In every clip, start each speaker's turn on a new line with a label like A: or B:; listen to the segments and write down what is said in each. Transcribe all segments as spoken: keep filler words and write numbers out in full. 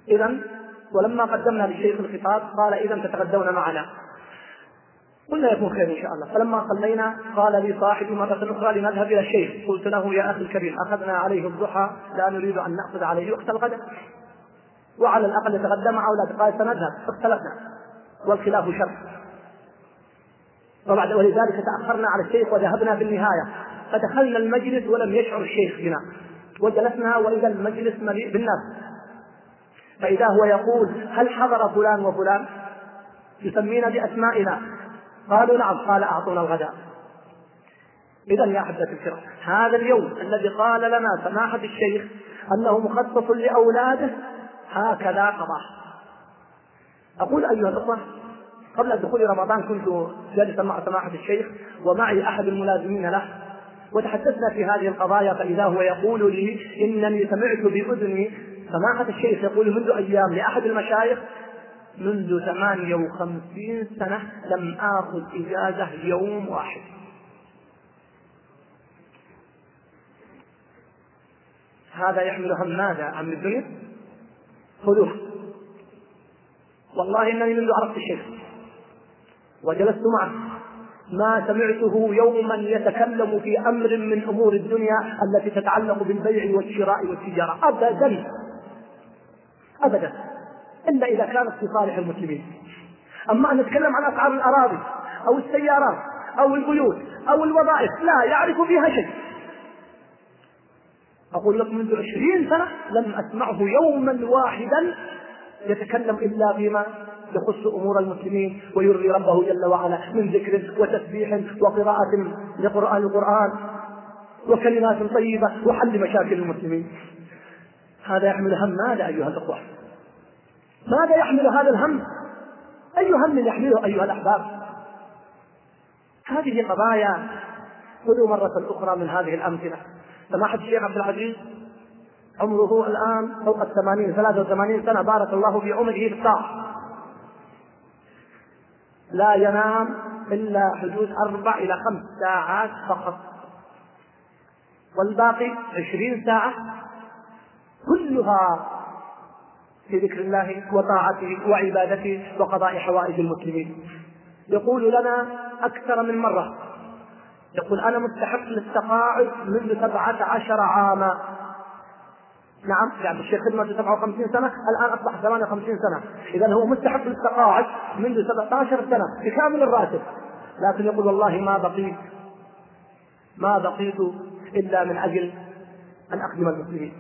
A: إذا ولما قدمنا للشيخ الخطاب قال إذا تتغدون معنا. قلنا يكون خير إن شاء الله. فلما صلينا قال لي صاحبي مرة أخرى لنذهب إلى الشيخ. قلت له يا أخي الكريم أخذنا عليه الضحى لا نريد أن نأخذ عليه وقت الغداء، وعلى الأقل يتغدى مع أولاده. قال سنذهب. اختلفنا والخلاف شر، وبعد ولذلك تأخرنا على الشيخ وذهبنا في النهاية، فدخلنا المجلس ولم يشعر الشيخ بنا، وجلسنا وإذا المجلس مليء بالناس، فإذا هو يقول هل حضر فلان وفلان؟ يسمينا بأسمائنا. قالوا نعم. قال أعطونا الغداء. إذا يا أحبة الكرام هذا اليوم الذي قال لنا سماحة الشيخ أنه مخصص لأولاده هكذا قضاه. أقول أيها الأخوة قبل دخول رمضان كنت جالسا مع سماحة الشيخ ومعي أحد الملازمين له، وتحدثنا في هذه القضايا، فإذا هو يقول لي إنني سمعت بأذني سماحة الشيخ يقول منذ أيام لأحد المشايخ منذ ثمانية وخمسين سنة لم آخذ إجازة يوم واحد. هذا يحمل هم ماذا؟ عن الدنيا؟ خذوه. والله إنني منذ عرفت الشيخ وجلست معه ما سمعته يوما يتكلم في أمر من أمور الدنيا التي تتعلق بالبيع والشراء والتجارة أبدا أبدا، إلا إذا كانت في صالح المسلمين. أما أن نتكلم عن أسعار الأراضي أو السيارات أو البيوت أو الوظائف لا يعرف فيها شيء. أقول لكم منذ عشرين سنة لم أسمعه يوما واحدا يتكلم إلا فيما يخص أمور المسلمين ويرضي ربه جل وعلا من ذكر وتسبيح وقراءة لقرآن القرآن وكلمات طيبة وحل مشاكل المسلمين. هذا يحمل هم ماذا أيها الأخوة؟ ماذا يحمل هذا الهم؟ أي هم يحمله أيها الأحباب؟ هذه قضايا. خذوا مرة أخرى من هذه الأمثلة. سماحة الشيخ عبد العزيز عمره الآن فوق الثمانين، ثلاثة وثمانين سنة، بارك الله في عمره بالطاعة، لا ينام إلا حدود أربع إلى خمس ساعات فقط، والباقي عشرين ساعة كلها في ذكر الله وطاعته وعبادته وقضاء حوائج المسلمين. يقول لنا أكثر من مرة، يقول أنا مستحق للتقاعد منذ سبعة عشر عاما. نعم يعني الشيخ خدمته سبعة وخمسين سنة، الآن أصبح ثمانية وخمسين سنة، إذن هو مستحق للتقاعد منذ سبعة عشر سنة بكامل الراتب، لكن يقول والله ما بقيت ما بقيت إلا من أجل أن أخدم المسلمين.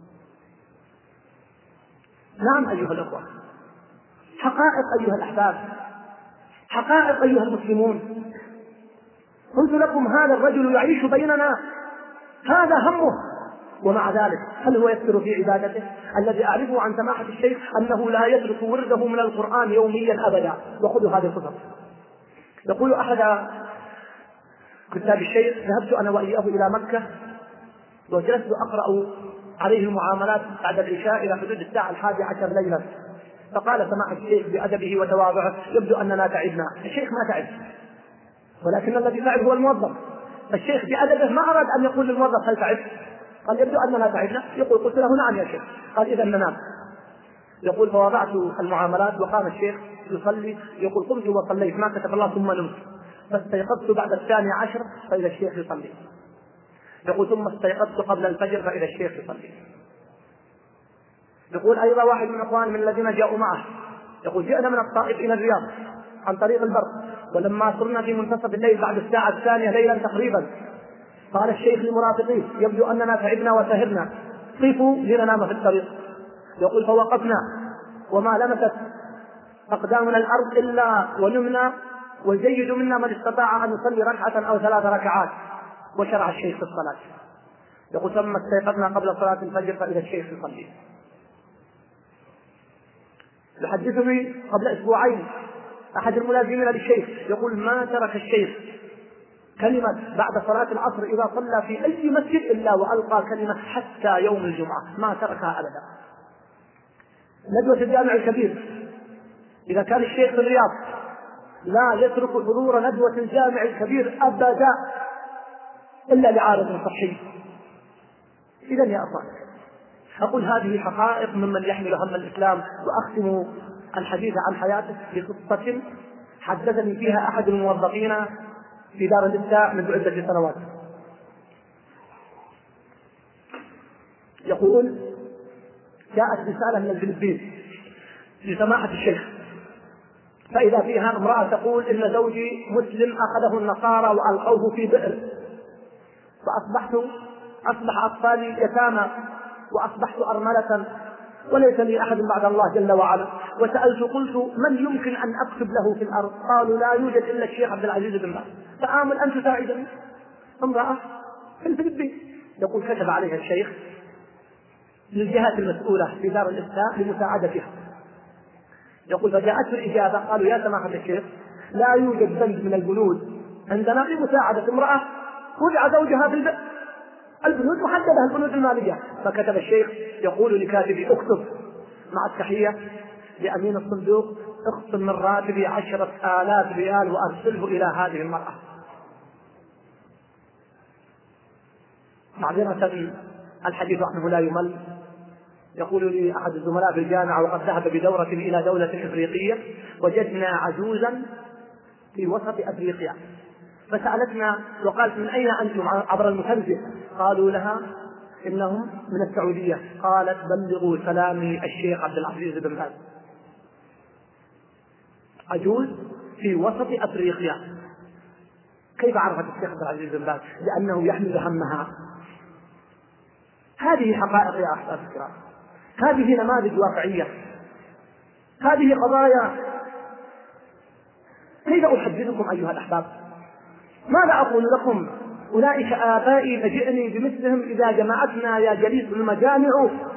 A: نعم أيها الأخوة، حقائق أيها الأحباب، حقائق أيها المسلمون. قلت لكم هذا الرجل يعيش بيننا، هذا همه، ومع ذلك هل هو يكثر في عبادته؟ الذي أعرفه عن سماحة الشيخ أنه لا يترك ورده من القرآن يوميا أبدا. وخذوا هذه القصص. يقول أحد كتاب الشيخ ذهبت أنا وإياه إلى مكة وجلست أقرأ عليه المعاملات بعد العشاء إلى حدود الساعة الحادية عشر ليلا، فقال سماحة الشيخ بأدبه وتواضعه يبدو أننا تعبنا. الشيخ ما تعب، ولكن الذي تعب هو الموظف. الشيخ بأدبه ما أراد أن يقول للموظف هل تعب، قال يبدو أننا تعبنا. يقول قلت له نعم يا شيخ. قال إذا ننام. يقول فوضعت المعاملات وقام الشيخ يصلي. يقول قمت وصليت ما كتب الله ثم نمت، فاستيقظت بعد الثاني عشر فإذا الشيخ يصلي. يقول ثم استيقظت قبل الفجر فإذا الشيخ يصلي. يقول أيضا واحد من أخوان من الذين جاءوا معه يقول جئنا من الطائف إلى الرياض عن طريق البر، ولما صرنا في منتصف الليل بعد الساعة الثانية ليلا تقريبا قال الشيخ لمرافقيه يبدو أننا تعبنا وسهرنا، قفوا لننام في الطريق. يقول فوقفنا وما لمست أقدامنا الأرض إلا ونمنا، والجيد منا من استطاع أن يصلي ركعة أو ثلاث ركعات. وشرع الشيخ في الصلاة. يقول ثم استيقظنا قبل صلاة الفجر فإذا الشيخ يصلي. يحدثني قبل أسبوعين أحد الملازمين للشيخ يقول ما ترك الشيخ كلمة بعد صلاة العصر إذا صلى في أي مسجد إلا وألقى كلمة حتى يوم الجمعة، ما تركها أبدا. ندوة الجامع الكبير إذا كان الشيخ في الرياض لا يترك حضور ندوة الجامع الكبير أبدا إلا لعارض صحي. إذن يا أخوان أقول هذه حقائق ممن يحمل هم الإسلام. وأختم الحديث عن حياته بقصة حدثني فيها أحد الموظفين في دار الإفتاء منذ عدة سنوات. يقول: جاءت رسالة من الفلبين لسماحة الشيخ، فإذا فيها امرأة تقول: إن زوجي مسلم أخذه النصارى وألقوه في بئر، فأصبحت أصبح أطفالي يتامى، وأصبحت أرملة، وليس لي أحد بعد الله جل وعلا. وسألت قلت: من يمكن أن أكتب له في الأرض؟ قالوا: لا يوجد إلا الشيخ عبد العزيز بن باز. فآمل أن تساعدني. امرأة في الفلبين. يقول: كتب عليها الشيخ للجهات المسؤولة في دار الإفتاء لمساعدتها. يقول: فجاءته الإجابة، قالوا: يا سماحة الشيخ، لا يوجد بند من البنود عندنا لمساعدة امرأة وضع زوجها في البئر. البنود محددة، البنود المالية. فكتب الشيخ يقول لكاتبي: اكتب مع التحية لأمين الصندوق اخصم من راتبي عشرة آلاف ريال وأرسله إلى هذه المرأة. معذرة الحديث عنه لا يمل. يقول لي أحد الزملاء في الجامعة وقد ذهب بدورة إلى دولة إفريقية: وجدنا عجوزا في وسط أفريقيا، فسألتنا وقالت: من أين أنتم عبر المترجم؟ قالوا لها: إنهم من السعودية. قالت: بلغوا سلامي الشيخ عبد العزيز بن باز. عجوز في وسط أفريقيا. كيف عرفت الشيخ عبد العزيز بن باز؟ لأنه يحمل همها. هذه حقائق يا أحباب الكرام، هذه نماذج واقعية، هذه قضايا. كيف أحدثكم أيها الأحباب؟ ماذا أقول لكم؟ أولئك آبائي فجئني بمثلهم إذا جمعتنا يا جليس المجامع.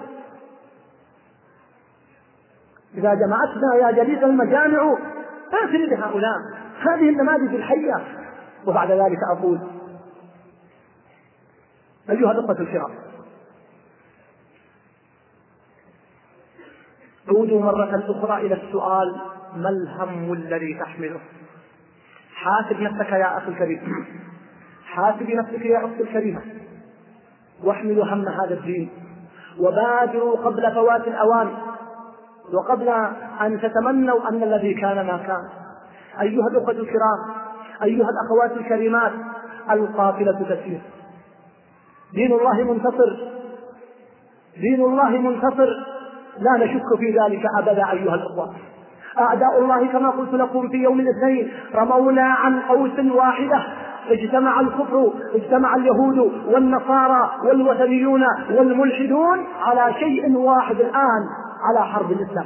A: إذا جمعتنا يا جليس المجامع آخر لهؤلاء. هذه النماذج الحية. وبعد ذلك أقول: أيها الأخوة الكرام، عودوا مرة أخرى إلى السؤال: ما الهم الذي تحمله؟ حاسب نفسك يا أخي الكريم، حاسب نفسك يا أختي الكريمة، واحملوا هم هذا الدين، وبادروا قبل فوات الأوان، وقبل أن تتمنوا أن الذي كان ما كان. أيها الأخوة الكرام، أيها الأخوات الكريمات، القافلة تسير، دين الله منتصر، دين الله منتصر، لا نشك في ذلك أبدا. أيها الأخوة، أعداء الله كما قلت لكم في يوم الاثنين رمونا عن قوس واحدة. اجتمع الكفر، اجتمع اليهود والنصارى والوثنيون والملحدون على شيء واحد الآن، على حرب الإسلام.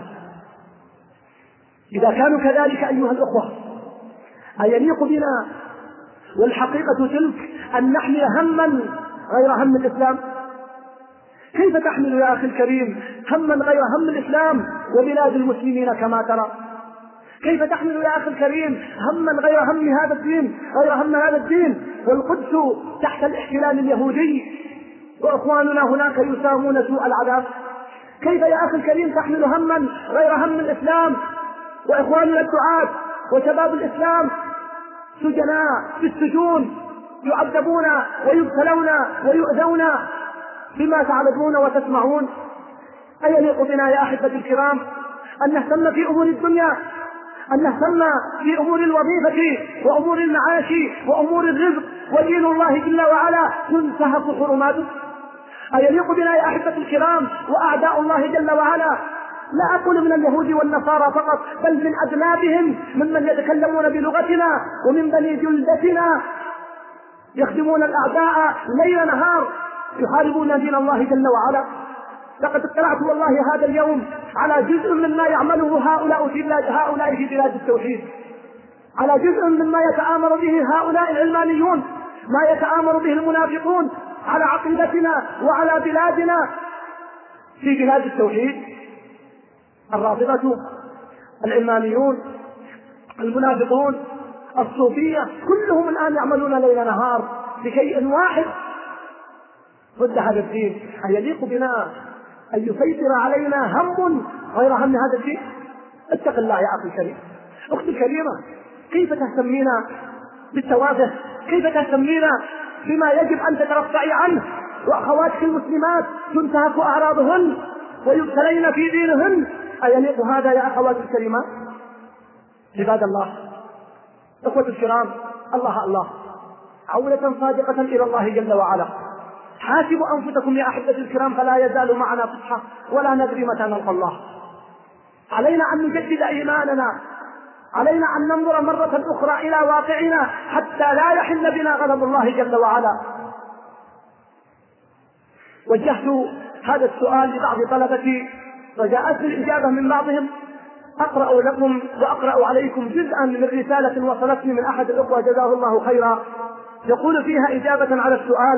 A: إذا كانوا كذلك أيها الأخوة، أيليق بنا والحقيقة تلك أن نحمل هما غير هم الإسلام؟ كيف تحمل يا أخي الكريم هما غير هم الإسلام وبلاد المسلمين كما ترى؟ كيف تحمل يا أخي الكريم هما غير هم هذا الدين، غير هم هذا الدين والقدس تحت الاحتلال اليهودي وإخواننا هناك يسامون سوء العذاب؟ كيف يا أخي الكريم تحمل هما غير هم الإسلام وإخواننا الدعاة وشباب الإسلام سجناء في السجون يعذبون ويبتلون ويؤذون بما تعلمون وتسمعون؟ أيليق بنا يا أحبتي الكرام أن نهتم في أمور الدنيا، أن نهتم في أمور الوظيفة وأمور المعاش وأمور الرزق، ودين الله جل وعلا تنتهك حرماته؟ أيليق بنا يا أحبتي الكرام وأعداء الله جل وعلا، لا أقول من اليهود والنصارى فقط، بل من أذنابهم ممن يتكلمون بلغتنا ومن بني جلدتنا يخدمون الأعداء ليل نهار يحاربون دين الله جل وعلا. لقد اطلعت والله هذا اليوم على جزء مما يعمله هؤلاء في بلاد هؤلاء في بلاد التوحيد، على جزء مما يتآمر به هؤلاء العلمانيون، ما يتآمر به المنافقون على عقيدتنا وعلى بلادنا في بلاد التوحيد. الرافضة، العلمانيون، المنافقون، الصوفية، كلهم الآن يعملون ليل نهار بشيء واحد ضد هذا الدين. أيليق بنا أن يسيطر علينا هم غير هم هذا الدين؟ اتق الله يا أخي الكريم، أختي الكريمة، كيف تهتمين بالتوافه؟ كيف تهتمين بما يجب أن تترفعي عنه وأخواتك المسلمات تنتهك أعراضهن ويبتلين في دينهن، أيليق هذا يا أخوات الكريمات؟ عباد الله، أخوة الكرام، الله الله، عودة صادقة إلى الله جل وعلا. حاسبوا أنفسكم يا أحبتي الكرام، فلا يزال معنا فتحة ولا ندري متى نلقى الله. علينا أن نجدد إيماننا، علينا أن ننظر مرة أخرى إلى واقعنا حتى لا يحل بنا غضب الله جل وعلا. وجهت هذا السؤال لبعض طلبتي وجاءتني الإجابة من بعضهم. أقرأ لكم وأقرأ عليكم جزءا من رسالة وصلتني من أحد الأخوة جزاه الله خيرا، يقول فيها إجابة على السؤال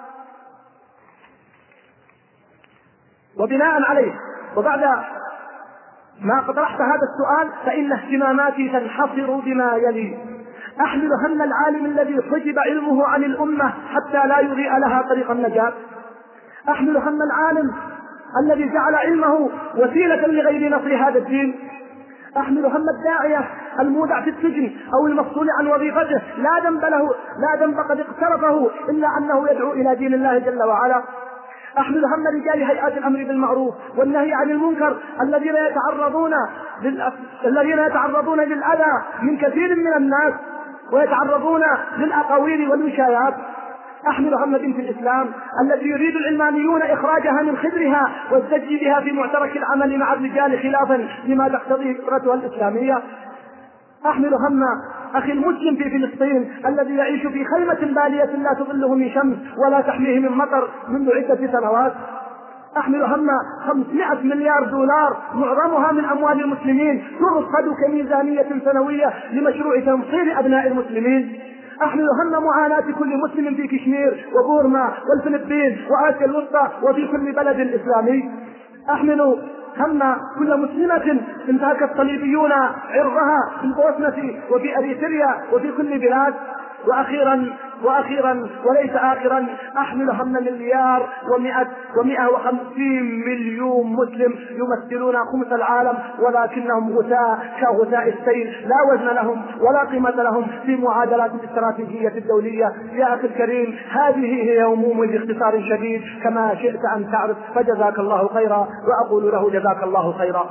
A: وبناء عليه وبعد ما طرحت هذا السؤال فإن اهتماماتي تنحصر بما يلي: أحمل هم العالم الذي حجب علمه عن الأمة حتى لا يضيء لها طريق النجاة، أحمل هم العالم الذي جعل علمه وسيلة لغير نصر هذا الدين، أحمل هم الداعية المودع في السجن أو المفصول عن وظيفته لا ذنب له لا ذنب قد اقترفه إلا أنه يدعو إلى دين الله جل وعلا، أحمل هم رجال هيئات الأمر بالمعروف والنهي عن المنكر الذين يتعرضون لل... الذين يتعرضون للأذى من كثير من الناس ويتعرضون للأقاويل والوشايات، أحمل هم بنت الإسلام التي يريد العلمانيون إخراجها من خدرها والزج بها في معترك العمل مع الرجال خلافا لما تقتضيه فطرتها الإسلامية، أحمل هم أخي المسلم في فلسطين الذي يعيش في خيمة بالية لا تظله من شمس ولا تحميه من مطر منذ عدة سنوات، أحمل هم خمسمائة مليار دولار معظمها من أموال المسلمين ترصد كميزانية سنوية لمشروع تنصير أبناء المسلمين، أحمل هم معاناة كل مسلم في كشمير وبورما والفلبين وآسيا الوسطى وفي كل بلد إسلامي، أحمل هم كل مسلمة انتهك الصليبيون عرضها في البوسنة وفي أريتريا وفي كل بلاد، وأخيرا وأخيرا وليس آخرا أحمل هم مليار ومئة ومئة وخمسين مليون مسلم يمثلون خمس العالم ولكنهم غثاء كغثاء السيل لا وزن لهم ولا قيمة لهم في معادلات الاستراتيجية الدولية. يا أخي الكريم، هذه هي هموم باختصار شديد كما شئت أن تعرف، فجزاك الله خيرا وأقول له جزاك الله خيرا.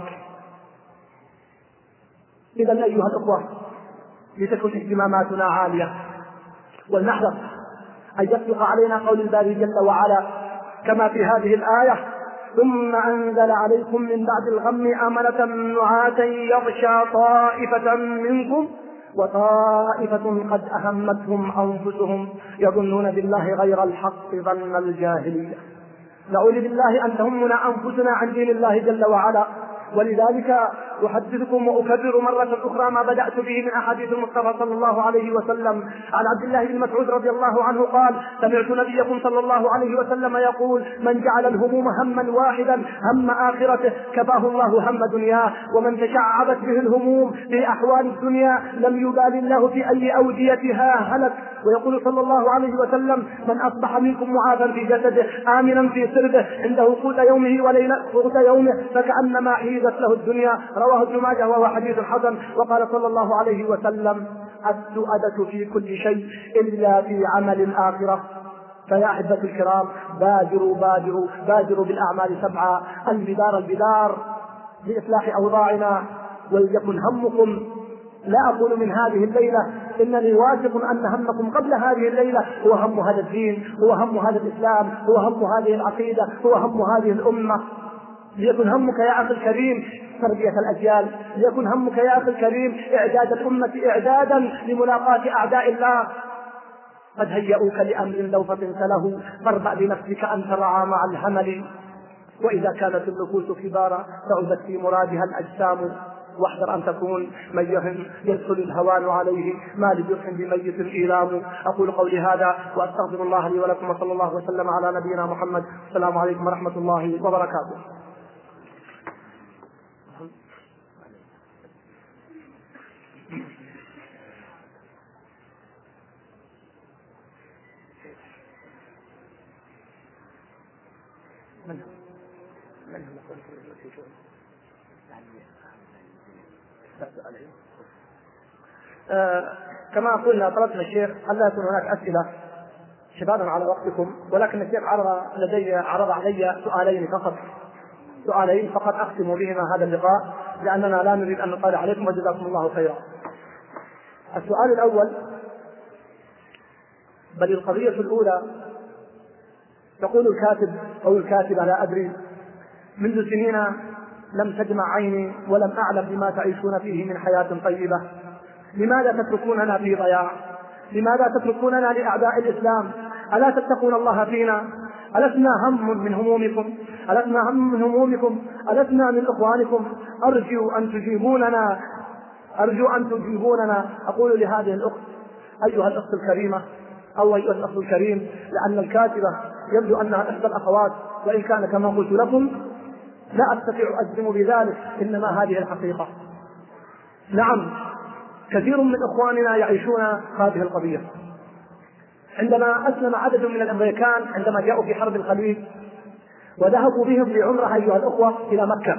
A: إذا أيها الأخوة، لتكن اهتماماتنا عالية ولنحذر أن يطلق علينا قول الباري جل وعلا كما في هذه الآية: ثم أنزل عليكم من بعد الغم أمنة نعاسا يغشى طائفة منكم وطائفة قد أهمتهم أنفسهم يظنون بالله غير الحق ظن الجاهلية. نعوذ بالله أن تهمنا أنفسنا عن دين الله جل وعلا. ولذلك أحدثكم وأكرر مرة أخرى ما بدأت به من أحاديث المصطفى صلى الله عليه وسلم عن عبد الله بن مسعود رضي الله عنه قال: سمعت نبيكم صلى الله عليه وسلم يقول: من جعل الهموم هما واحدا هم آخرته كفاه الله هم دنياه، ومن تشعبت به الهموم في أحوال الدنيا لم يبال الله في أي أوديتها هلك. ويقول صلى الله عليه وسلم: من أصبح منكم معافا في جسده آمنا في سربه عنده قوت يومه وليلة قوت يومه فكأنما حيزت له الدنيا. رواه ابن ماجه وهو حديث حسن. وقال صلى الله عليه وسلم: السؤدة في كل شيء إلا في عمل الآخرة. فيا أحبة الكرام، بادروا بادروا بادروا بالأعمال سبعة، البدار البدار لإصلاح أوضاعنا. وليكن همكم، لا أقول من هذه الليلة، إنني واثق أن همكم قبل هذه الليلة هو هم هذا الدين، هو هم هذا الإسلام، هو هم هذه العقيدة، هو هم هذه الأمة. ليكن همك يا أخي الكريم تربية الأجيال، ليكن همك يا أخي الكريم إعداد الأمة إعدادا لملاقاة أعداء الله. قد هيئوك لأمر لو فطنت له فاربأ بنفسك أن ترعى مع الهمل. وإذا كانت النفوس كبارا تعبت في مرادها الأجسام، واحذر أن تكون ميها يدخل الهوان عليه ما لجرح بميت إيلام. أقول قولي هذا وأستغفر الله لي ولكم، وصلى الله وسلم على نبينا محمد. السلام عليكم ورحمة الله وبركاته. آه كما قلنا طلبنا الشيخ ألا يكون هناك أسئلة حفاظا على وقتكم، ولكن الشيخ عرض لدي عرض علي سؤالين فقط، سؤالين فقط أختم بهما هذا اللقاء لأننا لا نريد أن نطال عليكم، وجزاكم الله خيرا. السؤال الأول، بل القضية الأولى، يقول الكاتب أو الكاتبة لا أدري: منذ سنين لم تجمع عيني ولم أعلم بما تعيشون فيه من حياة طيبة، لماذا تتركوننا في ضياع؟ لماذا تتركوننا لأعداء الإسلام؟ ألا تتقون الله فينا؟ ألسنا هم من همومكم؟ ألسنا هم من همومكم؟ ألسنا من إخوانكم؟ أرجو أن تجيبوننا، أرجو أن تجيبوننا. أقول لهذه الأخت أيها الأخت الكريمة أو أيها الأخ الكريم، لأن الكاتبة يبدو أنها إحدى الأخوات، وإن كان كما قلت لكم لا أستطيع أجزم بذلك، إنما هذه الحقيقة. نعم، كثير من إخواننا يعيشون هذه القضية. عندما أسلم عدد من الأمريكان عندما جاءوا في حرب الخليج وذهبوا بهم لعمرة أيها الأخوة إلى مكة،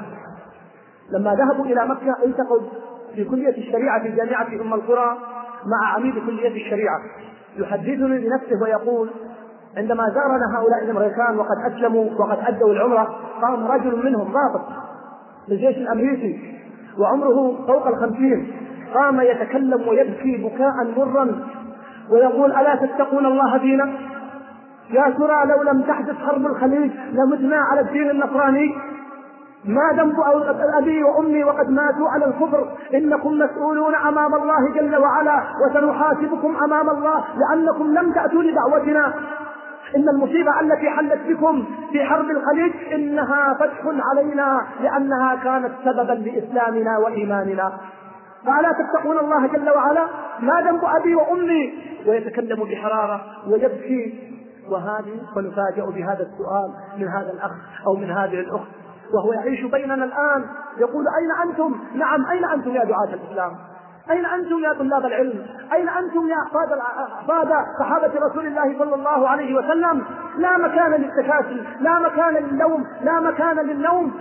A: لما ذهبوا إلى مكة التقوا في كلية الشريعة في جامعة أم القرى مع عميد كلية الشريعة، يحدثني بنفسه ويقول: عندما زارنا هؤلاء الأمريكان وقد أسلموا وقد أدوا العمرة، قام رجل منهم ضابط للجيش الأمريكي وعمره فوق الخمسين، قام يتكلم ويبكي بكاء مرا ويقول: ألا تتقون الله فينا؟ يا ترى لو لم تحدث حرب الخليج لمتنا على الدين النصراني؟ ما ذنب أبي وأمي وقد ماتوا على الكفر؟ إنكم مسؤولون أمام الله جل وعلا، وسنحاسبكم أمام الله لأنكم لم تأتوا لدعوتنا. إن المصيبة التي حلت بكم في حرب الخليج إنها فتح علينا، لأنها كانت سببا لإسلامنا وإيماننا، فألا تتقون الله جل وعلا؟ ما ذنب أبي وأمي؟ ويتكلم بحرارة ويبكي. وهذه ونفاجأ بهذا السؤال من هذا الأخ أو من هذه الأخت وهو يعيش بيننا الآن، يقول: أين أنتم؟ نعم، أين أنتم يا دعاة الإسلام؟ أين أنتم يا طلاب العلم؟ أين أنتم يا أحفاد صحابة رسول الله صلى الله عليه وسلم؟ لا مكان للتكاسل، لا مكان للنوم، لا مكان للنوم.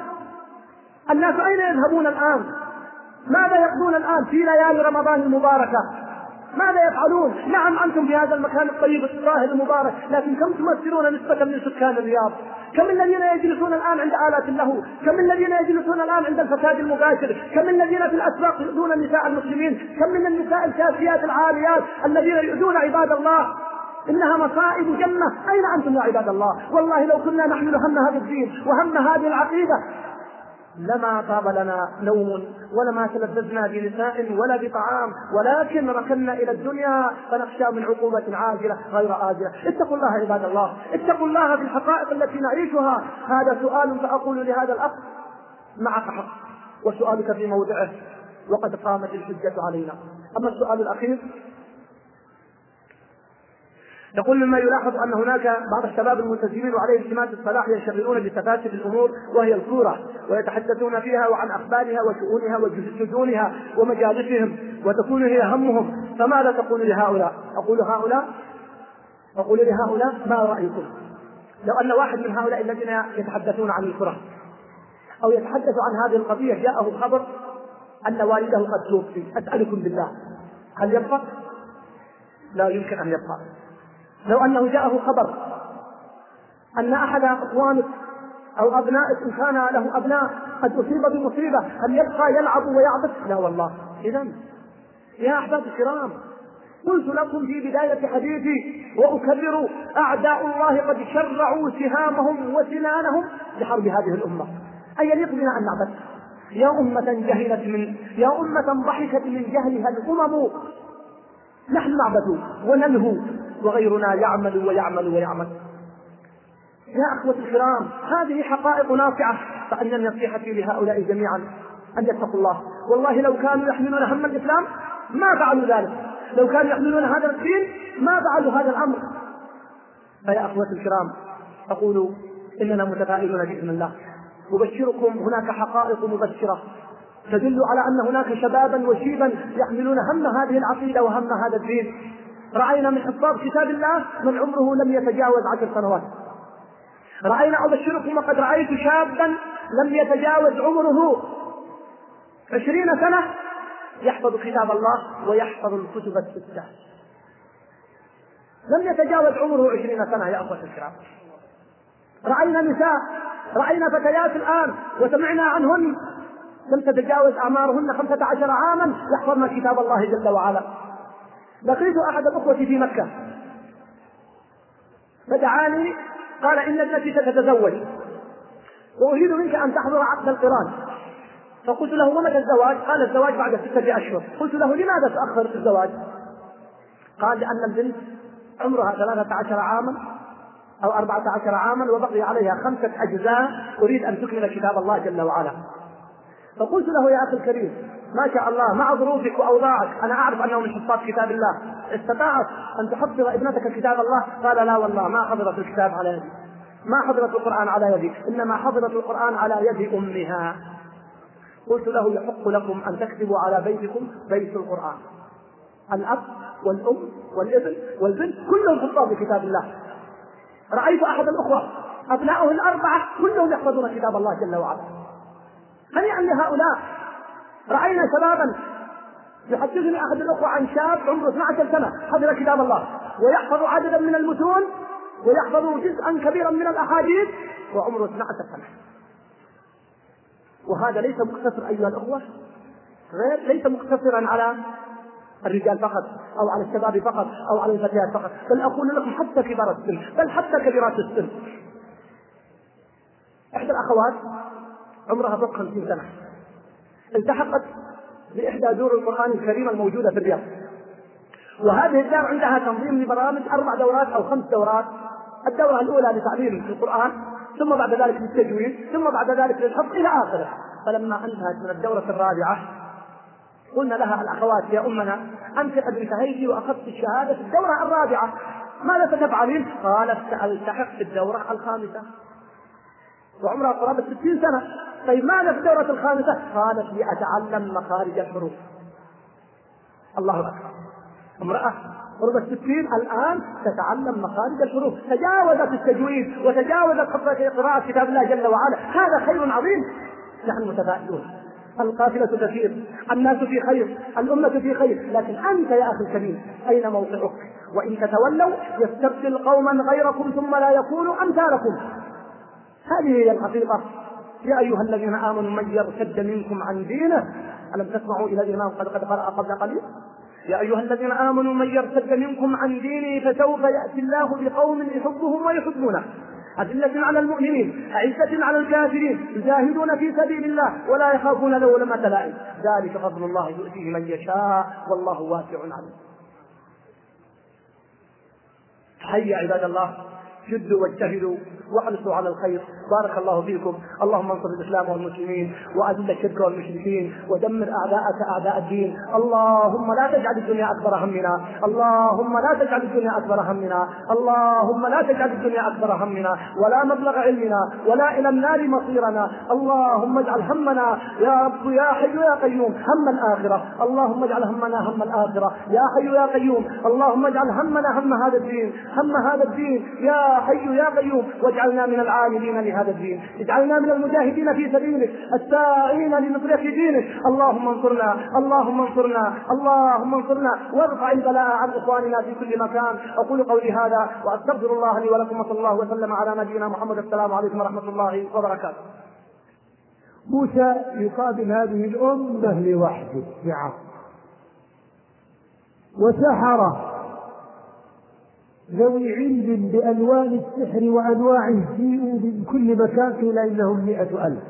A: الناس أين يذهبون الآن؟ ماذا يقضون الآن في ليالي رمضان المباركة؟ ماذا يفعلون؟ نعم، أنتم في هذا المكان الطيب الطاهر المبارك، لكن كم تمثلون نسبة من سكان الرياض؟ كم الذين يجلسون الآن عند آلات اللهو؟ كم الذين يجلسون الآن عند الفساد المباشر؟ كم الذين في الأسواق يؤذون النساء المسلمين؟ كم من النساء الكاسيات العاريات الذين يؤذون عباد الله؟ إنها مصائب جنة. أين أنتم يا عباد الله؟ والله لو كنا نحمل هم هذا الدين وهم هذه العقيدة لما طاب لنا نوم ولما تلذذنا بنساء ولا بطعام، ولكن ركنا إلى الدنيا فنخشى من عقوبة عاجلة غير آجلة. اتقوا الله عباد الله، اتقوا الله في الحقائق التي نعيشها. هذا سؤال فأقول لهذا الأخ: معك حق وسؤالك في موضعه وقد قامت الحجة علينا. أما السؤال الأخير، يقول: مما يلاحظ أن هناك بعض الشباب الملتزمين وعليهم سمات الصلاح ينشغلون بتفاسد الأمور وهي الكورة، ويتحدثون فيها وعن أخبارها وشؤونها وجدونها ومجالسهم، وتكون هي همهم، فماذا تقول لهؤلاء؟ أقول هؤلاء أقول لهؤلاء ما رأيكم لو أن واحد من هؤلاء الذين يتحدثون عن الكرة أو يتحدث عن هذه القضية جاءه خبر أن والده قد توفي، أسألكم بالله هل يبقى؟ لا يمكن أن يبقى. لو أنه جاءه خبر أن أحد أخوانك أو أبنائك إن كان له أبناء قد أصيب بمصيبة، هل يبقى يلعب ويعبث؟ لا والله. إذن يا أحباب الكرام، قلت لكم في بداية حديثي وأكرر: أعداء الله قد شرعوا سهامهم وسنانهم لحرب هذه الأمة. أي يليق بنا أن نعبث؟ يا أمة جهلت من يا أمة ضحكت من جهلها الأمم، نحن نعبث ونلهو وغيرنا يعمل ويعمل ويعمل. يا أخوة الكرام، هذه حقائق نافعة، فأن نصيحتي لهؤلاء جميعا أن يتقوا الله. والله لو كانوا يحملون هم الإسلام ما فعلوا ذلك، لو كانوا يحملون هذا الدين ما فعلوا هذا الأمر. فيا أخوة الكرام، أقول إننا متفائلون بإذن الله. أبشركم هناك حقائق مبشرة تدل على أن هناك شبابا وشيبا يحملون هم هذه العقيدة وهم هذا الدين. رأينا من حفاظ كتاب الله من عمره لم يتجاوز عشر سنوات. رأينا أبشركم وقد رأيت شابا لم يتجاوز عمره عشرين سنة يحفظ كتاب الله ويحفظ الكتب الستة. لم يتجاوز عمره عشرين سنة يا أخوة الكرام. رأينا نساء، رأينا فتيات الآن وسمعنا عنهن لم تتجاوز أعمارهن خمسة عشر عاما يحفظن كتاب الله جل وعلا. لقيت أحد الأخوة في مكة فدعاني قال إن ابنتي ستتزوج وأريد منك أن تحضر عقد القران. فقلت له ومتى الزواج؟ قال الزواج بعد ستة أشهر. قلت له لماذا تأخر الزواج؟ قال لأن البنت عمرها ثلاثة عشر عاما أو أربعة عشر عاما وبقي عليها خمسة أجزاء أريد أن تكمل كتاب الله جل وعلا. فقلت له يا أخي الكريم ما شاء الله مع ظروفك وأوضاعك أنا أعرف أنه من حفاظ كتاب الله استطاعت أن تحفظ ابنتك كتاب الله؟ قال لا والله ما حضرت الكتاب على يدي، ما حضرت القرآن على يدي، إنما حضرت القرآن على يد أمها. قلت له يحق لكم أن تكتبوا على بيتكم بيت القرآن، الأب والأم والابن والبنت كلهم حفاظ كتاب الله. رأيت أحد الأخوة أبناؤه الأربعة كلهم يحفظون كتاب الله جل وعلا. هنيئا لهؤلاء. رأينا شبابا يحدثني أحد الأخوة عن شاب عمره اثنتي عشرة سنة حفظ كتاب الله ويحفظ عددا من المتون ويحفظ جزءا كبيرا من الأحاديث وعمره اثنتي عشرة سنة. وهذا ليس مقتصر أيها الأخوة، غير ليس مقتصرا على الرجال فقط أو على الشباب فقط أو على الفتيات فقط، بل أقول لكم حتى كبار السن، بل حتى كبيرات السن. إحدى الأخوات عمرها فوق خمسين سنة التحقت بإحدى دور القرآن الكريم الموجودة في الرياض، وهذه الدار عندها تنظيم لبرامج أربع دورات أو خمس دورات. الدورة الأولى لتعليم القرآن، ثم بعد ذلك للتجويد، ثم بعد ذلك للحفظ إلى آخره. فلما انتهت من الدورة الرابعة قلنا لها الأخوات يا أمنا أنت قد انتهيتي وأخذت الشهادة في الدورة الرابعة ماذا ستفعلين؟ قالت سألتحق في الدورة الخامسة وعمرها قرابة ستين سنة. طيب ماذا في الدورة الخامسة؟ قالت لأتعلم مخارج الحروف. الله أكبر، امرأة قرب الستين الآن تتعلم مخارج الحروف، تجاوزت التجويد وتجاوزت قراءة كتاب الله جل وعلا. هذا خير عظيم. نحن متفائلون، القافلة تسير، الناس في خير، الأمة في خير، لكن أنت يا أخي الكريم أين موقعك؟ وإن تتولوا يستبدل قوما غيركم ثم لا يكونوا أمثالكم. هذه هي الحقيقة. يا أيها الذين آمنوا من يرتد منكم عن دينه، ألم تسمعوا إلى الإمام قد قد قرأ قبل قليل؟ يا أيها الذين آمنوا من يرتد منكم عن دينه فسوف يأتي الله بقوم يحبهم ويحبونه أذلة على المؤمنين أعزة على الكافرين يجاهدون في سبيل الله ولا يخافون لومة لائم ذلك فضل الله يؤتيه من يشاء والله واسع عليم. فهيا عباد الله جدوا واجتهدوا واحرصوا على الخير. بارك الله فيكم. اللهم انصر الإسلام والمسلمين وأذل الشرك والمشركين ودمر أعداءك أعداء الدين. اللهم لا تجعل الدنيا أكبر همنا، اللهم لا تجعل الدنيا أكبر همنا، اللهم لا تجعل الدنيا أكبر همنا ولا مبلغ علمنا ولا إلى النار مصيرنا. اللهم اجعل همنا يا رب يا حي يا قيوم هم الآخرة. اللهم اجعل همنا هم الآخرة يا حي يا قيوم. اللهم اجعل همنا هم هذا الدين هم هذا الدين يا حي يا قيوم، واجعلنا من العاملين لهذا الدين، اجعلنا من المجاهدين في سبيلك الساعين لنصرة دينك. اللهم انصرنا اللهم انصرنا اللهم انصرنا وارفع البلاء عن اخواننا في كل مكان. اقول قولي هذا واستغفر الله لي ولكم وصلى الله وسلم على نبينا محمد. السلام عليكم ورحمة الله وبركاته.
B: موسى يقابل هذه الأمة لوحده بعصر وسحره ذوي علم بألوان السحر وأنواعه جيءوا من كل مكان، قيل إنهم مئة ألف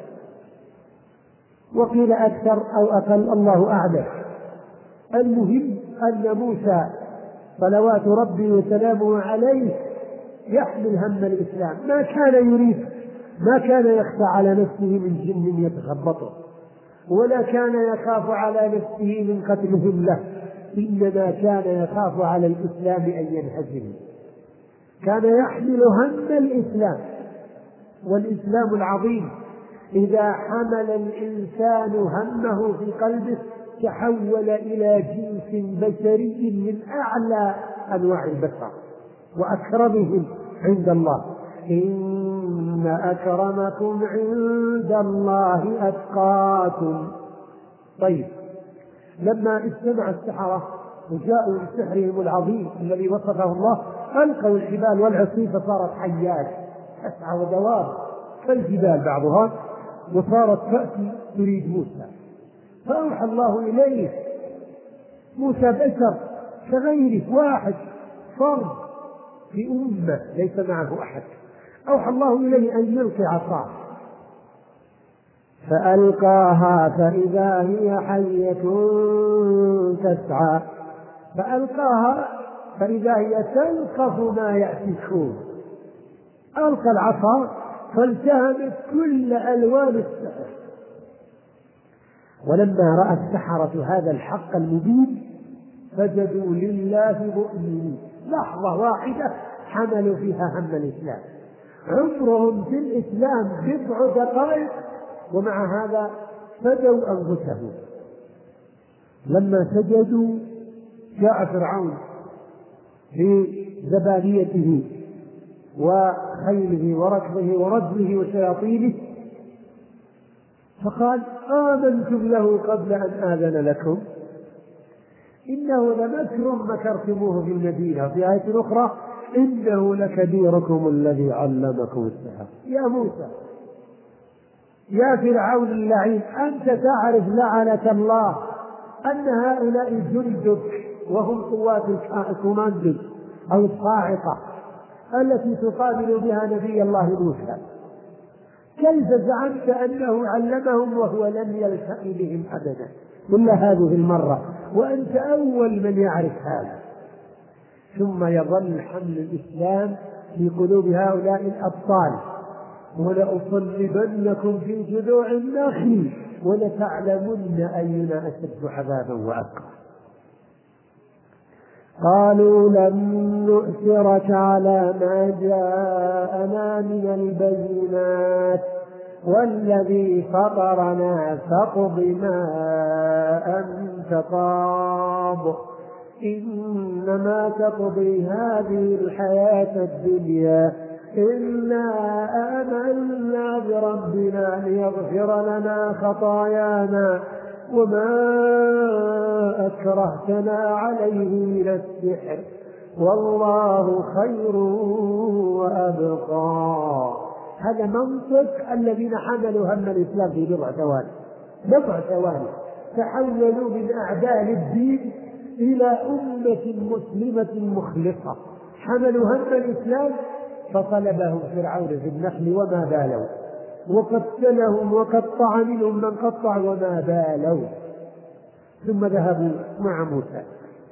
B: وقيل أكثر أو أقل الله أعلم. المهم أن موسى صلوات ربي وسلامه عليه يحمل هم الإسلام، ما كان يريد ما كان يخفى على نفسه من جن يتخبطه ولا كان يخاف على نفسه من قتلهم له، إنما كان يخاف على الإسلام أن ينهزم. كان يحمل هم الإسلام، والإسلام العظيم إذا حمل الإنسان همه في قلبه تحول إلى جنس بشري من أعلى أنواع البشر وأكرمهم عند الله. إن أكرمكم عند الله أتقاكم. طيب، لما استمع السحرة وجاءوا بسحرهم العظيم الذي وصفه الله، ألقوا الجبال والعصي فصارت حيات تسعى ودواب كالجبال بعضها، وصارت تأتي تريد موسى، فأوحى الله إليه. موسى بشر كغيره، واحد فرد في أمة ليس معه أحد، أوحى الله إليه أن يلقي عصاه فألقاها فإذا هي حية تسعى، فألقاها فإذا هي تلقف ما يأفكون، ألقى العصا فالتهمت كل ألوان السحر. ولما رأى السحرة هذا الحق المبين سجدوا لله مؤمنين، لحظة واحدة حملوا فيها هم الإسلام، عمرهم في الإسلام بضع دقائق ومع هذا فدوا أنفسهم. لما سجدوا جاء فرعون بزبانيته وخيله وركبه ورجله وشياطينه فقال آمنتم له قبل أن آذن لكم إنه لمكر مكرتموه في المدينة، في آية أخرى إنه لكبيركم الذي علمكم السحر. يا موسى، يا فرعون اللعين، أنت تعرف لعنة الله أن هؤلاء جندك وهم قوات الكوماندو أو الصاعقة التي تقابل بها نبي الله موسى، كيف زعمت أنه علمهم وهو لم يلتقي بهم أبدا إلا هذه المرة، وأنت أول من يعرف هذا. ثم يظل حمل الإسلام في قلوب هؤلاء الأبطال، ولأصلبنكم في جذوع النخل ولتعلمن أينا أشد عذابا وأبقى. قالوا لن نؤثرك على ما جاءنا من البينات والذي فطرنا فاقض ما أنت قاض إنما تقضي هذه الحياة الدنيا إنا آمنا بربنا ليغفر لنا خطايانا وما أكرهتنا عليه من السحر والله خير وأبقى. هذا منطق الذين حملوا هم الإسلام في بضع ثواني، بضع ثواني تحولوا من أعداء الدين إلى أمة مسلمة مخلصة، حملوا هم الإسلام فطلبهم فرعون في النخل وما بالوا، وقتلهم وقطع منهم من قطع وما بالوا. ثم ذهبوا مع موسى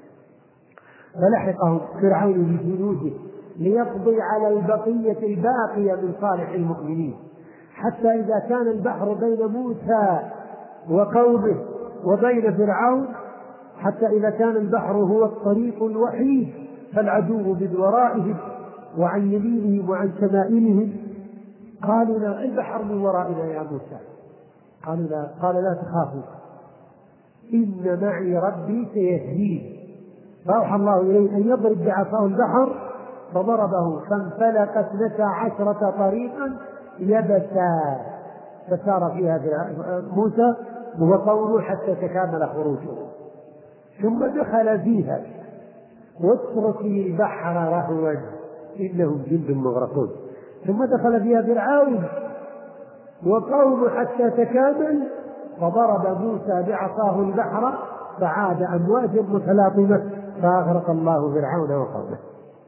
B: فلحقهم فرعون بجنوده ليقضي على البقية الباقية من صالح المؤمنين، حتى إذا كان البحر بين موسى وقومه وبين فرعون، حتى إذا كان البحر هو الطريق الوحيد فالعدو من ورائهم وعن يمينهم وعن شمائلهم، قالوا لا البحر من ورائنا يا موسى، قالوا لا، قال لا تخافوا إن معي ربي سيهدين. فأوحى الله إليه أن يضرب بعصاه البحر فضربه فانفلق اثنتا عشرة طريقا يبسا فسار فيها موسى وقوله حتى تكامل خروجه، ثم دخل فيها واتركي البحر رهوا إنهم جند مغرقون، ثم دخل فيها فرعون وقومه حتى تكامل فضرب موسى بعصاه البحر فعاد أمواج متلاطمة فأغرق الله فرعون وقومه.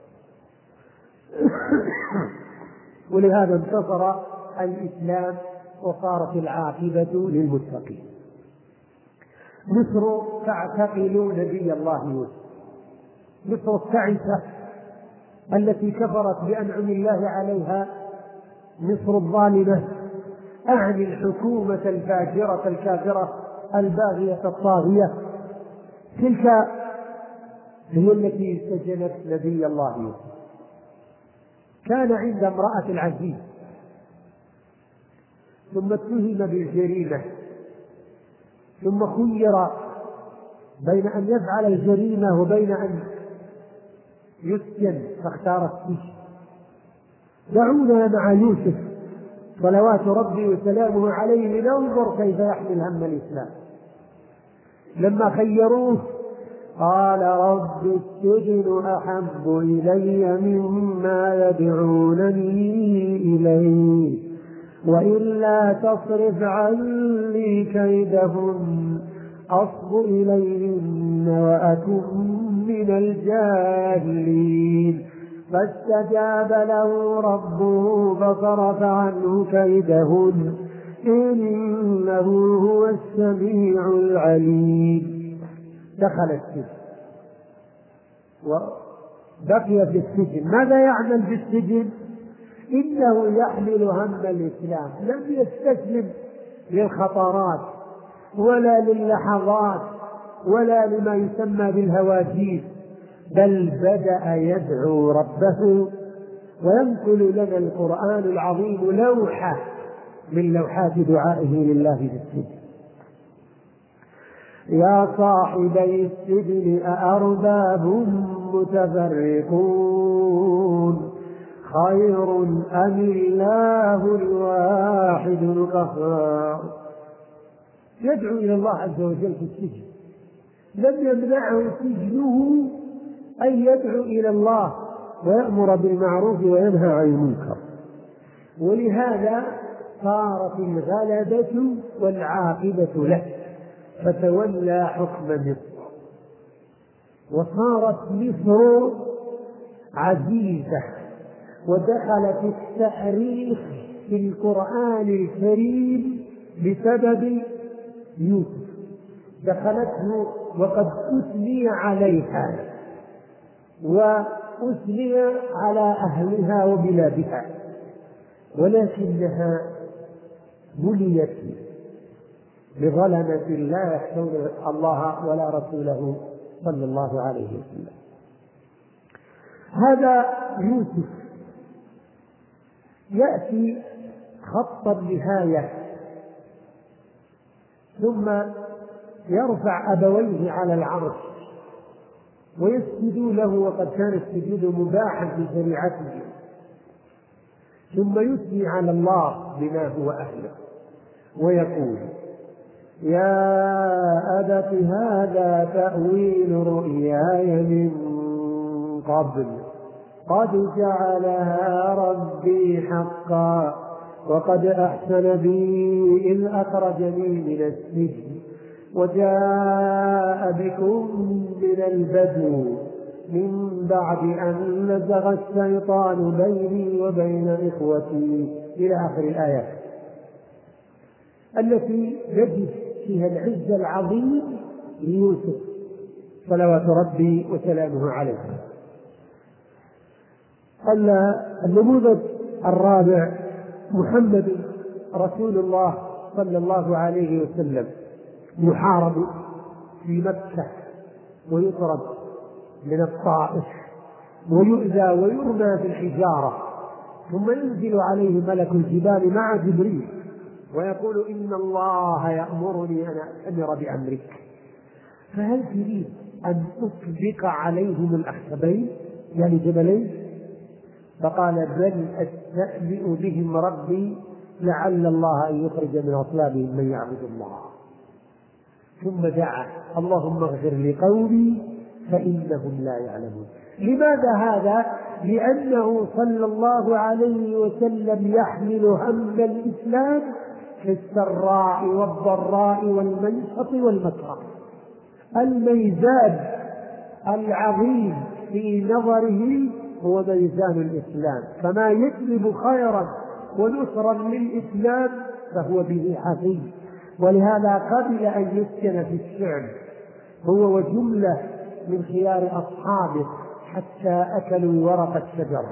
B: ولهذا انتصر الإسلام وصارت العاقبة للمتقين. مصر تعتقل نبي الله يوسف، مصر التعسة التي كفرت بأنعم الله عليها، مصر الظالمة، أعني الحكومة الفاجرة الكافرة الباغية الطاغية، تلك هي التي سجنت نبي الله يوسف. كان عند امرأة العزيز ثم اتهم بالجريمة، ثم خير بين أن يفعل الجريمة وبين أن يسجن فاختار السجن. دعونا مع يوسف صلوات ربي وسلامه عليه لننظر كيف يحمل هم الإسلام. لما خيروه قال رب السجن أحب إلي مما يدعونني إليه وإلا تصرف عني كيدهن أصب إليهن وأكن من الجاهلين فاستجاب له ربه فصرف عنه كيدهن إنه هو السميع العليم. دخل السجن وبقي في السجن. ماذا يعمل في السجن؟ إنه يحمل هم الإسلام، لم يستسلم للخطرات ولا للحظات ولا لما يسمى بالهواجيس، بل بدأ يدعو ربه. وينقل لنا القرآن العظيم لوحة من لوحات دعائه لله في السجن: يا صاحبي السجن أأرباب متفرقون خير أم الله الواحد القهار. يدعو إلى الله عز وجل في السجن، لم يمنعه سجنه أن يدعو إلى الله ويأمر بالمعروف وينهى عن المنكر، ولهذا صارت الغلبة والعاقبة له، فتولى حكم مصر، وصارت مصر عزيزة ودخلت التاريخ في القرآن الكريم بسبب يوسف، دخلته وقد أثني عليها وأثني على أهلها وبلادها، ولكنها بليت بظلمة لا يخشون الله ولا رسوله صلى الله عليه وسلم. هذا يوسف يأتي خط النهاية ثم يرفع أبويه على العرش ويسجدوا له، وقد كان السجود مباحا في شريعته، ثم يثني على الله بما هو أهله ويقول: يا أبت هذا تأويل رؤياي من قبل قد جعلها ربي حقا وقد أحسن بي إذ أخرجني من السجن وجاء بكم من البدو من بعد أن نزغ الشيطان بيني وبين إخوتي، إلى آخر الآيات التي يجد فيها العز العظيم ليوسف صلوات ربي وسلامه عليه. النموذج الرابع محمد رسول الله صلى الله عليه وسلم يحارب في مكة ويطرد من الطائف ويؤذى ويرمى بالحجارة، ثم ينزل عليه ملك الجبال مع جبريل ويقول: إن الله يأمرني أن أأتمر بأمرك، فهل تريد أن أطبق عليهم الأخشبين يعني جبلين؟ فقال: بل أستأذن بهم ربي لعل الله أن يخرج من أصلابهم من يعبد الله. ثم دعا: اللهم اغفر لقومي فإنهم لا يعلمون. لماذا هذا؟ لأنه صلى الله عليه وسلم يحمل هم الإسلام في السراء والضراء والمنشط والمكره. الميزان العظيم في نظره هو ميزان الإسلام، فما يجلب خيرا ونصرا للإسلام فهو به حفيظ، ولهذا قبل أن يسكن في الشعب هو وجملة من خيار أصحابه حتى أكلوا ورق الشجر،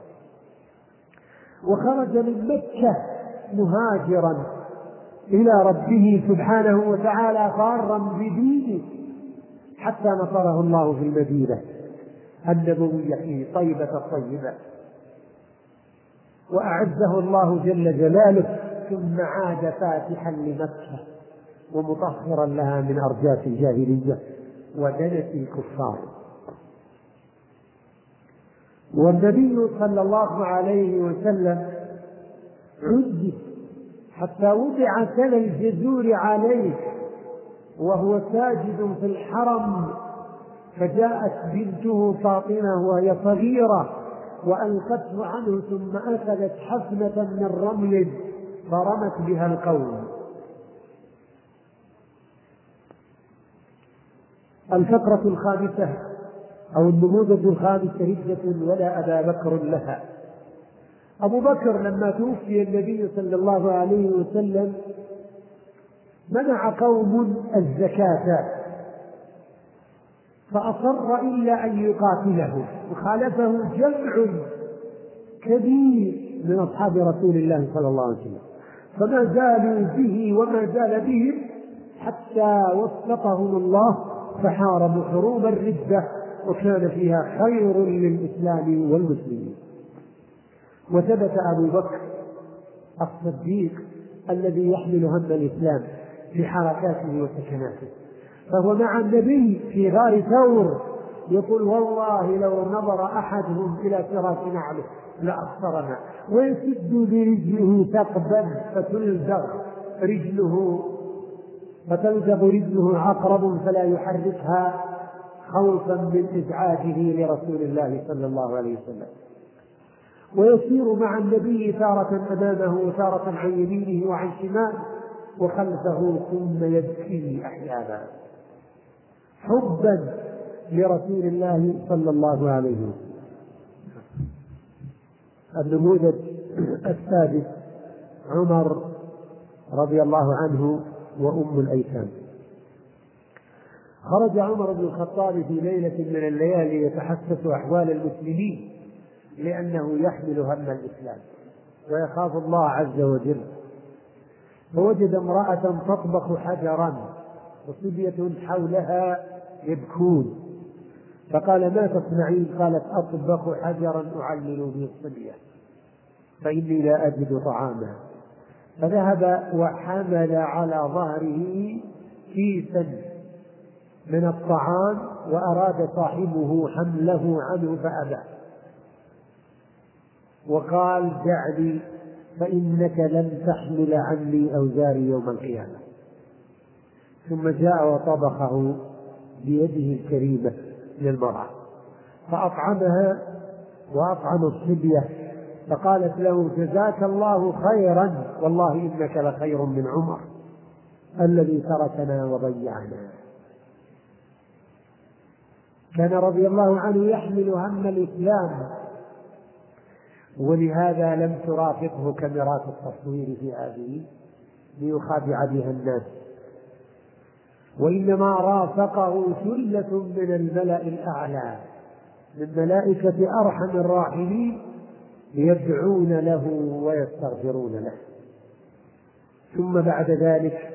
B: وخرج من مكة مهاجرا إلى ربه سبحانه وتعالى فارا بدينه حتى نصره الله في المدينة النبوية في طيبة الطيبة، وأعزه الله جل جلاله، ثم عاد فاتحا لمكة ومطهرا لها من أرجاس الجاهلية ودنس الكفار. والنبي صلى الله عليه وسلم عذب حتى وضع سل الجزور عليه وهو ساجد في الحرم فجاءت بنته فاطمة وهي صغيرة وألقته عنه، ثم أخذت حفنة من رمل فرمت بها القوم. الفقرة الخامسة أو النموذج الخامس ردة ولا أبا بكر لها. أبو بكر لما توفي النبي صلى الله عليه وسلم منع قوم الزكاة فأصر إلا أن يقاتله، وخالفه جمع كبير من أصحاب رسول الله صلى الله عليه وسلم، فما زالوا به وما زال بهم حتى وفقهم الله فحاربوا حروب الردة، وكان فيها خير للإسلام والمسلمين. وثبت أبو بكر الصديق الذي يحمل هم الإسلام في حركاته وسكناته، فهو مع النبي في غار ثور يقول والله لو نظر أحدهم إلى فراش نعله لأبصرنا، ويسد برجله ثقبا فتلزغ رجله فتلزغ رجله عقرب فلا يحركها خوفا من إزعاجه لرسول الله صلى الله عليه وسلم. ويسير مع النبي تارة أمامه وتارة عن يمينه وعن شماله وخلفه، ثم يبكي أحيانا حبا لرسول الله صلى الله عليه وسلم. النموذج السادس عمر رضي الله عنه وأم الأيتام. خرج عمر بن الخطاب في ليلة من الليالي يتحسس أحوال المسلمين لأنه يحمل هم الإسلام ويخاف الله عز وجل، فوجد امرأة تطبخ حجرا وصبية حولها يبكون، فقال ما تصنعين؟ قالت أطبخ حجرا أعلل به الصبية فإني لا أجد طعاما. فذهب وحمل على ظهره كيسا من الطعام وأراد صاحبه حمله عنه فأبى وقال دعني فإنك لن تحمل عني أوزاري يوم القيامة. ثم جاء وطبخه بيده الكريمة للمرأة فأطعمها وأطعم الصبية، فقالت له جزاك الله خيرا والله إنك لخير من عمر الذي تركنا وضيعنا. كان رضي الله عنه يحمل هم الإسلام، ولهذا لم ترافقه كاميرات التصوير في هذه ليخادع بها الناس، وإنما رافقه ثلة من الملأ الأعلى من ملائكة أرحم الراحمين يدعون له ويستغفرون له. ثم بعد ذلك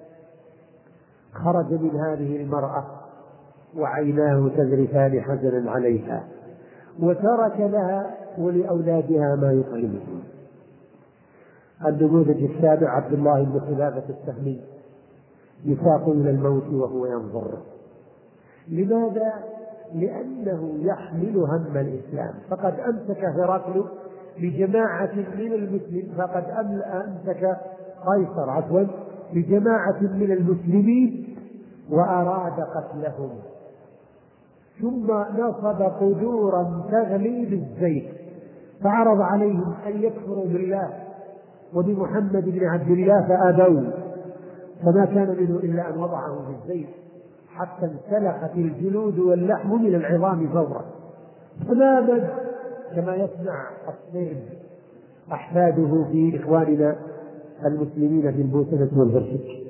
B: خرج من هذه المرأة وعيناه تذرفان حزنا عليها، وترك لها ولأولادها ما يطعمهم. النموذج السابع عبد الله بن خلافة السهمي يساق إلى الموت وهو ينظر. لماذا؟ لأنه يحمل هم الإسلام، فقد أمسك هرقل بجماعة من المسلمين فقد أمسك قيصر عفوا بجماعة من المسلمين وأراد قتلهم، ثم نصب قدورا تغلي بالزيت فعرض عليهم أن يكفروا بالله وبمحمد بن عبد الله فأبوا، فما كان منه إلا أن وضعه في الزيت حتى انسلخت الجلود واللحم من العظام فورا تماما كما يصنع الصيد أحفاده في إخواننا المسلمين في البوسنة والهرسك.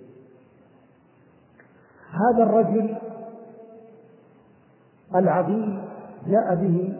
B: هذا الرجل العظيم جاء به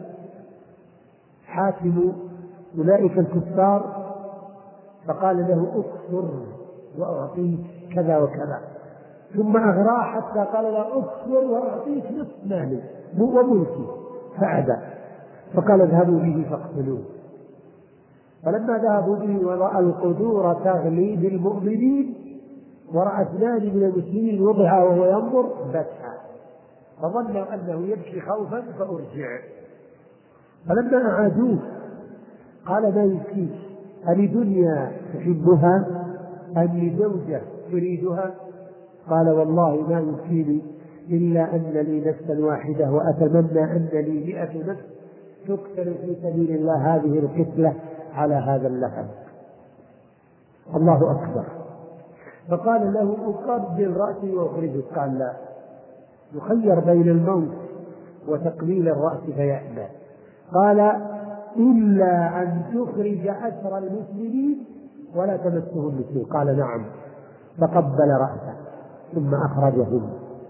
B: حاكم أولئك الكفار فقال له اكفر وأعطيك كذا وكذا، ثم أغراه حتى قال له اكفر وأعطيك نصف مالي وملكي فأبى، فقال اذهبوا به فاقتلوه. فلما ذهبوا به ورأى القدور تغلي بالمؤمنين ورأى اثنان من المسلمين وضعا وهو ينظر بكى، فظنوا أنه يبكي خوفا فأرجع. فلما أعادوه قال ما يبكيك؟ ألدنيا تحبها أم لزوجة تريدها؟ قال والله ما يبكيني إلا أن لي نفسا واحدة وأتمنى أن لي مئة نفس تقتل في سبيل الله هذه القتلة على هذا اللحم. الله أكبر. فقال له أقبل رأسي وأخرجك، قال لا، يخير بين الموت وتقبيل الرأس فيأبى. قال إلا أن تخرج أسر المسلمين ولا تمسه المسلمين، قال نعم، فقبل رأسه ثم أخرجهم.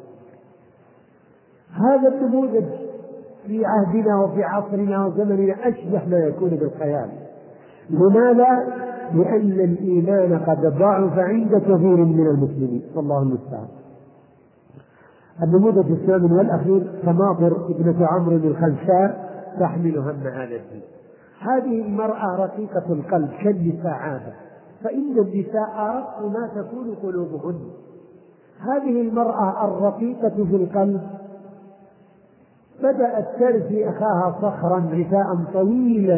B: هذا النموذج في عهدنا وفي عصرنا وزمننا أشبه ما يكون بالخيال. لماذا؟ لأن الإيمان قد ضعف عند كثير من المسلمين، والله المستعان. النموذج الثامن والأخير تماطر ابنة عمرو الخلفاء تحمل هم هذا الدين. هذه المرأة رقيقة القلب كالنساء عادة، فإن النساء أرق ما تكون قلوبهن. هذه المرأة الرقيقة في القلب بدأت ترثي أخاها صخرا رثاء طويلا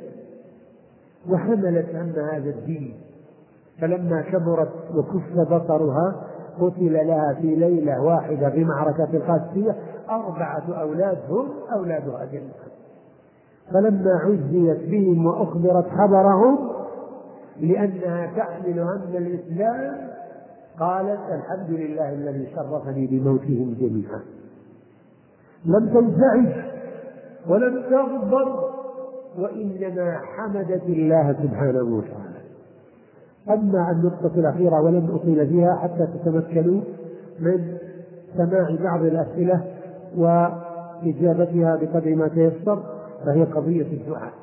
B: وحملت هم هذا الدين، فلما كبرت وكف بصرها قتل لها في ليلة واحدة بمعركة القادسية أربعة أولاد هم أولادها جميعا. فلما عزيت بهم وأخبرت خبرهم لأنها تحمل هم الإسلام قالت الحمد لله الذي شرفني بموتهم جميعا. لم تنزعج ولم تغضب، وإنما حمدت الله سبحانه وتعالى. أما النقطة الأخيرة ولن أطيل فيها حتى تتمكنوا من سماع بعض الأسئلة وإجابتها بقدر ما تيسر، فهي قضية الدعاء.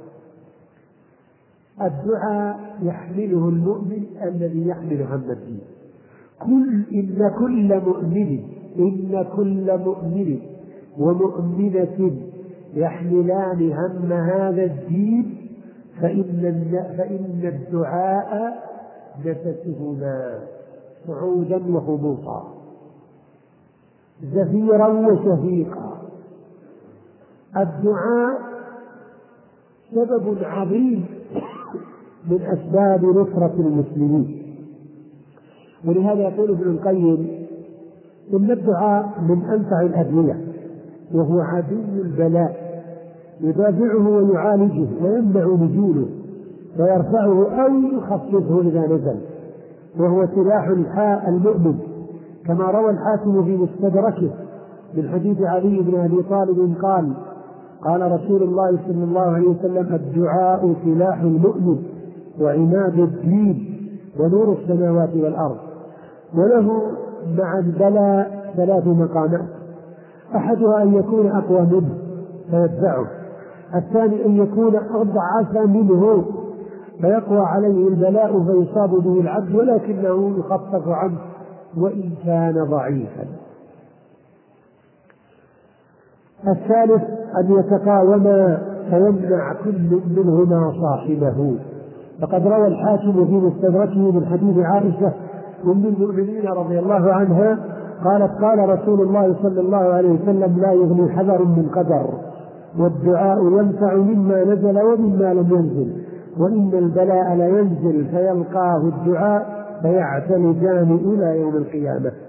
B: الدعاء يحمله المؤمن الذي يحمل هم الدين. كل إن كل مؤمن إن كل مؤمن ومؤمنة يحملان هم هذا الدين فإن, فإن الدعاء نفسهما صعودا وهبوطا، زفيرا وشهيقا. الدعاء سبب عظيم من أسباب نصرة المسلمين، ولهذا يقول ابن القيم إن الدعاء من أنفع الأدوية، وهو عدو البلاء، يدافعه ويعالجه ويمنع نزوله ويرفعه أو يخفضه إذا نزل، وهو سلاح المؤمن، كما روى الحاكم في مستدركه من حديث علي بن أبي طالب قال قال رسول الله صلى الله عليه وسلم الدعاء سلاح المؤمن وعماد الدين ونور السماوات والأرض، وله مع البلاء ثلاث مقامات: أحدها أن يكون أقوى منه فيدفعه، الثاني أن يكون أضعف منه فيقوى عليه البلاء فيصاب به العبد ولكنه يخفف عنه وإن كان ضعيفا، الثالث أن يتقاوما فيمنع كل منهما صاحبه. فقد روى الحاكم في مستدركه من حديث عائشة أم المؤمنين رضي الله عنها قالت قال رسول الله صلى الله عليه وسلم لا يغني حذر من قدر، والدعاء ينفع مما نزل ومما لم ينزل، وإن البلاء لا ينزل فيلقاه الدعاء فيعتمدان إلى يوم القيامة.